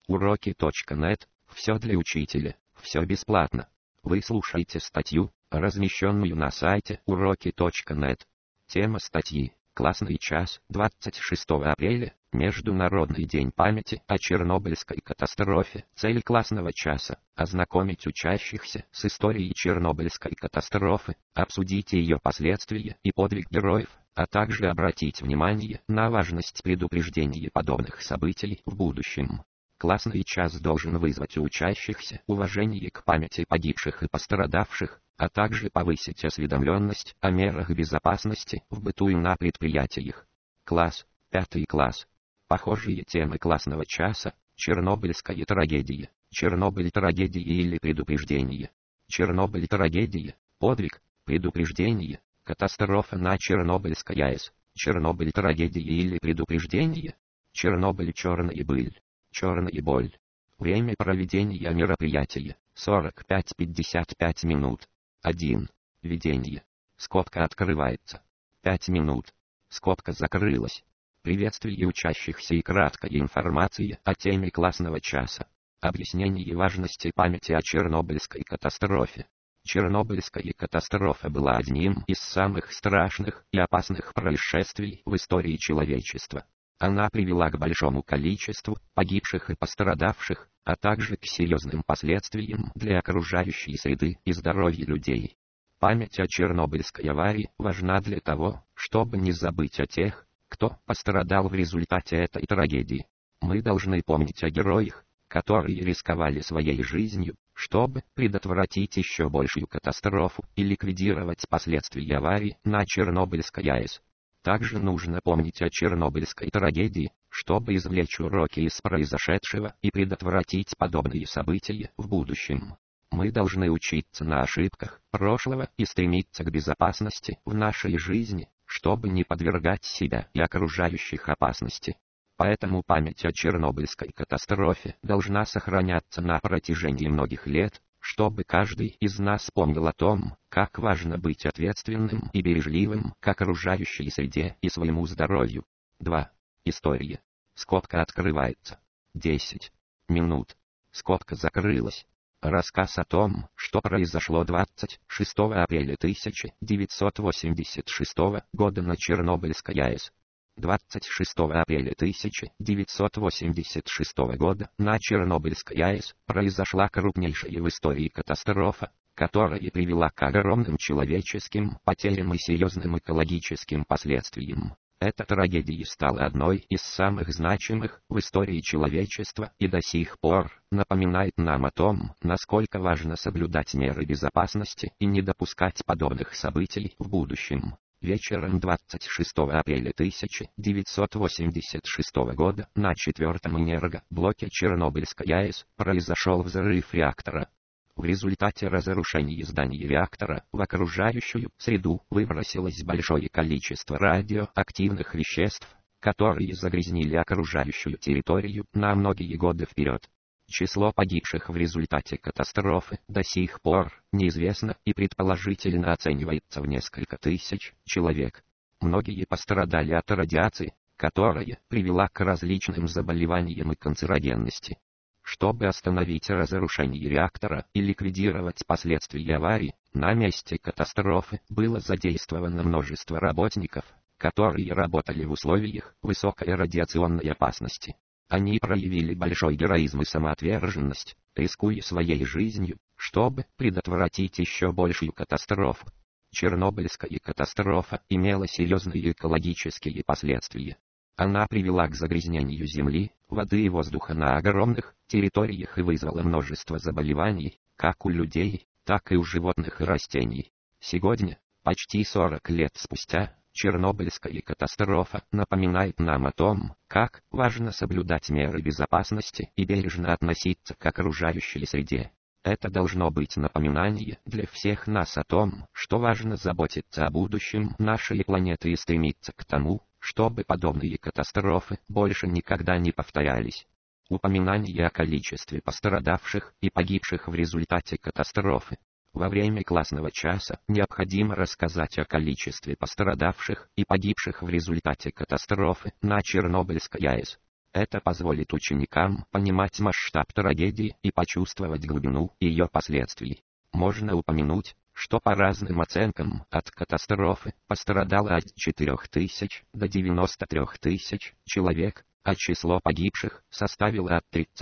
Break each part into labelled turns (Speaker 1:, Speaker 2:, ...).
Speaker 1: Уроки.нет. Все для учителя. Все бесплатно. Вы слушаете статью, размещенную на сайте уроки.нет. Тема статьи: классный час, 26 апреля, Международный день памяти о Чернобыльской катастрофе. Цель классного часа – ознакомить учащихся с историей Чернобыльской катастрофы, обсудить ее последствия и подвиг героев, а также обратить внимание на важность предупреждения подобных событий в будущем. Классный час должен вызвать у учащихся уважение к памяти погибших и пострадавших, а также повысить осведомленность о мерах безопасности в быту и на предприятиях. Класс, 5 класс. Похожие темы классного часа: Чернобыльская трагедия, Чернобыль трагедия или предупреждение, Чернобыль трагедия, подвиг, предупреждение, катастрофа на Чернобыльской АЭС, Чернобыль трагедия или предупреждение, Чернобыль черная быль, черная боль. Время проведения мероприятия: 45-55 минут. 1. Введение. Скобка открывается. 5 минут. Скобка закрылась. Приветствие учащихся и краткая информация о теме классного часа. Объяснение важности памяти о Чернобыльской катастрофе. Чернобыльская катастрофа была одним из самых страшных и опасных происшествий в истории человечества. Она привела к большому количеству погибших и пострадавших, а также к серьезным последствиям для окружающей среды и здоровья людей. Память о Чернобыльской аварии важна для того, чтобы не забыть о тех, кто пострадал в результате этой трагедии. Мы должны помнить о героях, которые рисковали своей жизнью, чтобы предотвратить еще большую катастрофу и ликвидировать последствия аварии на Чернобыльской АЭС. Также нужно помнить о Чернобыльской трагедии, чтобы извлечь уроки из произошедшего и предотвратить подобные события в будущем. Мы должны учиться на ошибках прошлого и стремиться к безопасности в нашей жизни, чтобы не подвергать себя и окружающих опасности. Поэтому память о Чернобыльской катастрофе должна сохраняться на протяжении многих лет, чтобы каждый из нас помнил о том, как важно быть ответственным и бережливым к окружающей среде и своему здоровью. 2. История. Скобка открывается. 10 минут. Скобка закрылась. Рассказ о том, что произошло 26 апреля 1986 года на Чернобыльской АЭС. 26 апреля 1986 года на Чернобыльской АЭС произошла крупнейшая в истории катастрофа, которая привела к огромным человеческим потерям и серьезным экологическим последствиям. Эта трагедия стала одной из самых значимых в истории человечества и до сих пор напоминает нам о том, насколько важно соблюдать меры безопасности и не допускать подобных событий в будущем. Вечером 26 апреля 1986 года на 4-м энергоблоке Чернобыльской АЭС произошел взрыв реактора. В результате разрушения здания реактора в окружающую среду выбросилось большое количество радиоактивных веществ, которые загрязнили окружающую территорию на многие годы вперед. Число погибших в результате катастрофы до сих пор неизвестно и предположительно оценивается в несколько тысяч человек. Многие пострадали от радиации, которая привела к различным заболеваниям и канцерогенности. Чтобы остановить разрушение реактора и ликвидировать последствия аварии, на месте катастрофы было задействовано множество работников, которые работали в условиях высокой радиационной опасности. Они проявили большой героизм и самоотверженность, рискуя своей жизнью, чтобы предотвратить еще большую катастрофу. Чернобыльская катастрофа имела серьезные экологические последствия. Она привела к загрязнению земли, воды и воздуха на огромных территориях и вызвала множество заболеваний, как у людей, так и у животных и растений. Сегодня, почти 40 лет спустя, Чернобыльская катастрофа напоминает нам о том, как важно соблюдать меры безопасности и бережно относиться к окружающей среде. Это должно быть напоминание для всех нас о том, что важно заботиться о будущем нашей планеты и стремиться к тому, чтобы подобные катастрофы больше никогда не повторялись. Упоминание о количестве пострадавших и погибших в результате катастрофы. Во время классного часа необходимо рассказать о количестве пострадавших и погибших в результате катастрофы на Чернобыльской АЭС. Это позволит ученикам понимать масштаб трагедии и почувствовать глубину ее последствий. Можно упомянуть, что по разным оценкам от катастрофы пострадало от 4000 до 93 тысяч человек, а число погибших составило от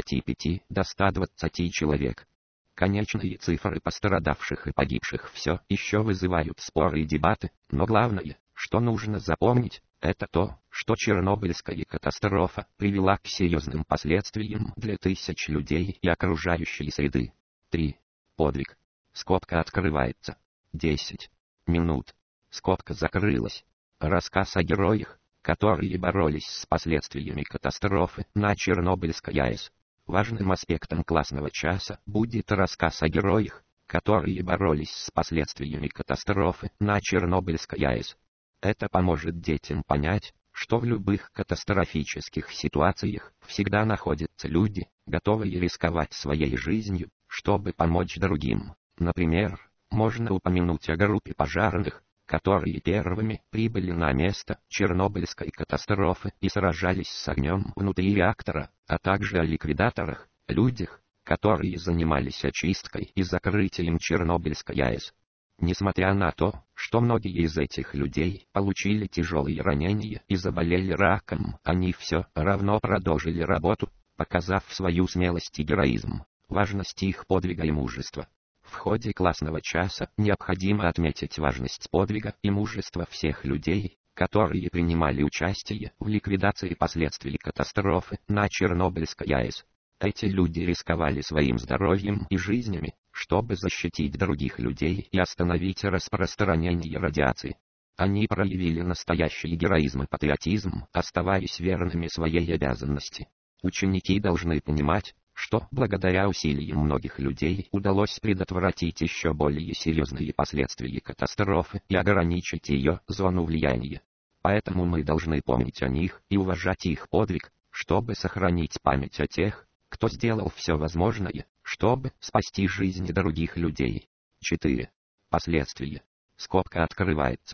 Speaker 1: 35 до 120 человек. Конечные цифры пострадавших и погибших все еще вызывают споры и дебаты, но главное, что нужно запомнить, это то, что Чернобыльская катастрофа привела к серьезным последствиям для тысяч людей и окружающей среды. 3. Подвиг. Скобка открывается. 10 минут. Скобка закрылась. Рассказ о героях, которые боролись с последствиями катастрофы на Чернобыльской АЭС. Важным аспектом классного часа будет рассказ о героях, которые боролись с последствиями катастрофы на Чернобыльской АЭС. Это поможет детям понять, что в любых катастрофических ситуациях всегда находятся люди, готовые рисковать своей жизнью, чтобы помочь другим. Например, можно упомянуть о группе пожарных, которые первыми прибыли на место Чернобыльской катастрофы и сражались с огнем внутри реактора, а также о ликвидаторах, людях, которые занимались очисткой и закрытием Чернобыльской АЭС. Несмотря на то, что многие из этих людей получили тяжелые ранения и заболели раком, они все равно продолжили работу, показав свою смелость и героизм, важность их подвига и мужества. В ходе классного часа необходимо отметить важность подвига и мужества всех людей, которые принимали участие в ликвидации последствий катастрофы на Чернобыльской АЭС. Эти люди рисковали своим здоровьем и жизнями, чтобы защитить других людей и остановить распространение радиации. Они проявили настоящий героизм и патриотизм, оставаясь верными своей обязанности. Ученики должны понимать, что благодаря усилиям многих людей удалось предотвратить еще более серьезные последствия катастрофы и ограничить ее зону влияния. Поэтому мы должны помнить о них и уважать их подвиг, чтобы сохранить память о тех, кто сделал все возможное, чтобы спасти жизни других людей. 4. Последствия. Скобка открывается.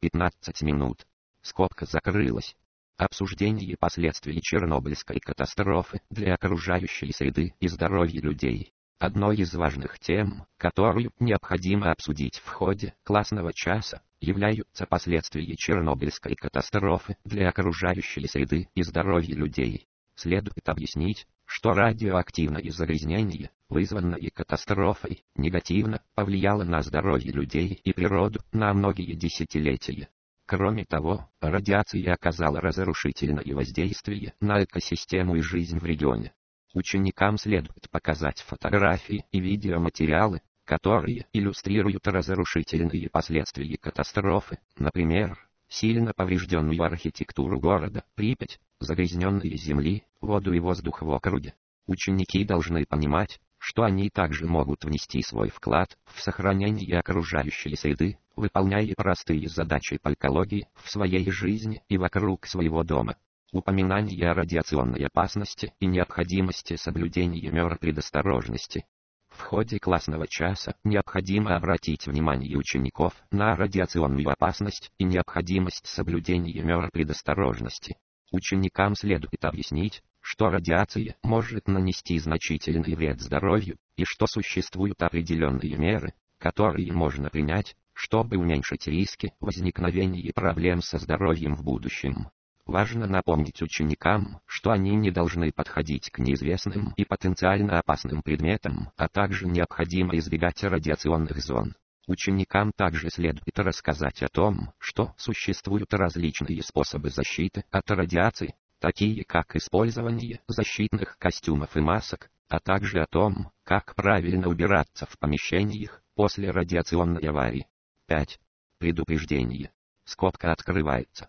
Speaker 1: 15 минут. Скобка закрылась. Обсуждение последствий Чернобыльской катастрофы для окружающей среды и здоровья людей. Одной из важных тем, которую необходимо обсудить в ходе классного часа, являются последствия Чернобыльской катастрофы для окружающей среды и здоровья людей. Следует объяснить, что радиоактивное загрязнение, вызванное катастрофой, негативно повлияло на здоровье людей и природу на многие десятилетия. Кроме того, радиация оказала разрушительное воздействие на экосистему и жизнь в регионе. Ученикам следует показать фотографии и видеоматериалы, которые иллюстрируют разрушительные последствия катастрофы, например, сильно поврежденную архитектуру города Припять, загрязненные земли, воду и воздух в округе. Ученики должны понимать, что они также могут внести свой вклад в сохранение окружающей среды, выполняя простые задачи по экологии в своей жизни и вокруг своего дома. Упоминание о радиационной опасности и необходимости соблюдения мер предосторожности. В ходе классного часа необходимо обратить внимание учеников на радиационную опасность и необходимость соблюдения мер предосторожности. Ученикам следует объяснить, что радиация может нанести значительный вред здоровью, и что существуют определенные меры, которые можно принять, чтобы уменьшить риски возникновения проблем со здоровьем в будущем. Важно напомнить ученикам, что они не должны подходить к неизвестным и потенциально опасным предметам, а также необходимо избегать радиационных зон. Ученикам также следует рассказать о том, что существуют различные способы защиты от радиации, такие как использование защитных костюмов и масок, а также о том, как правильно убираться в помещениях после радиационной аварии. 5. Предупреждение. Скобка открывается.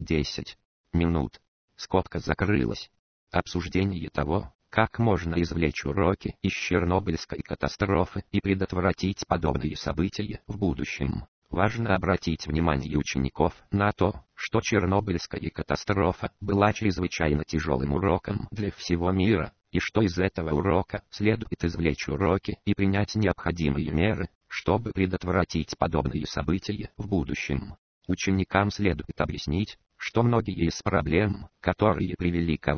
Speaker 1: 10 минут. Скобка закрылась. Обсуждение того, как можно извлечь уроки из Чернобыльской катастрофы и предотвратить подобные события в будущем. Важно обратить внимание учеников на то, что Чернобыльская катастрофа была чрезвычайно тяжелым уроком для всего мира, и что из этого урока следует извлечь уроки и принять необходимые меры, чтобы предотвратить подобные события в будущем. Ученикам следует объяснить, что многие из проблем, которые привели к аварии,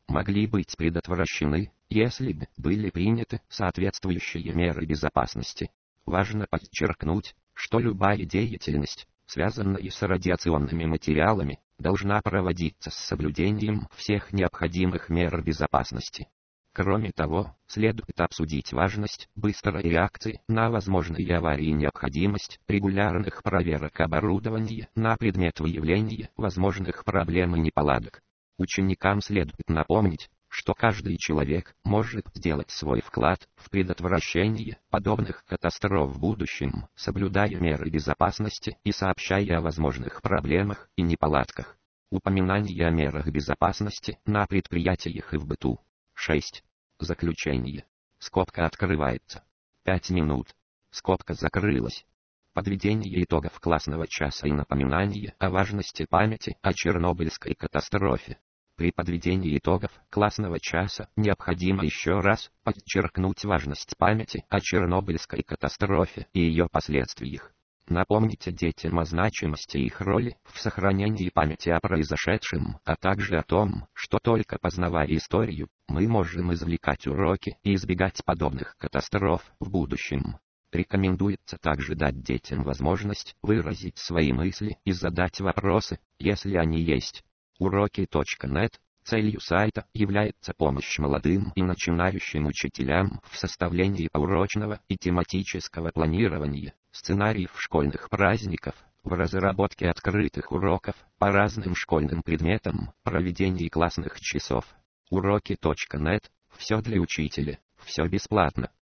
Speaker 1: могли быть предотвращены, если бы были приняты соответствующие меры безопасности. Важно подчеркнуть, что любая деятельность, связанная с радиационными материалами, должна проводиться с соблюдением всех необходимых мер безопасности. Кроме того, следует обсудить важность быстрой реакции на возможные аварии и необходимость регулярных проверок оборудования на предмет выявления возможных проблем и неполадок. Ученикам следует напомнить, что каждый человек может сделать свой вклад в предотвращение подобных катастроф в будущем, соблюдая меры безопасности и сообщая о возможных проблемах и неполадках. Упоминание о мерах безопасности на предприятиях и в быту. 6. Заключение. Скобка открывается. 5 минут. Скобка закрылась. Подведение итогов классного часа и напоминание о важности памяти о Чернобыльской катастрофе. При подведении итогов классного часа необходимо еще раз подчеркнуть важность памяти о Чернобыльской катастрофе и ее последствиях. Напомните детям о значимости их роли в сохранении памяти о произошедшем, а также о том, что только познавая историю, мы можем извлекать уроки и избегать подобных катастроф в будущем. Рекомендуется также дать детям возможность выразить свои мысли и задать вопросы, если они есть. Уроки.нет. Целью сайта является помощь молодым и начинающим учителям в составлении урочного и тематического планирования, сценариев школьных праздников, в разработке открытых уроков по разным школьным предметам, проведении классных часов. Уроки.нет. Все для учителя, все бесплатно.